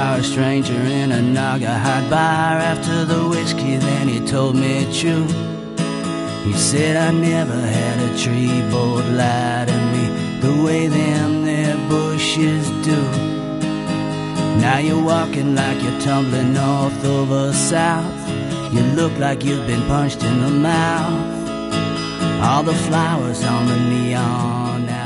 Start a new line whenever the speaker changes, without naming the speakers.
saw a stranger in a Naugahyde bar after the whiskey, then he told me true. He said I never had a tree board lie to me the way them there bushes do. Now you're walking like you're tumbling north over south. You look like you've been punched in the mouth. All the flowers on the neon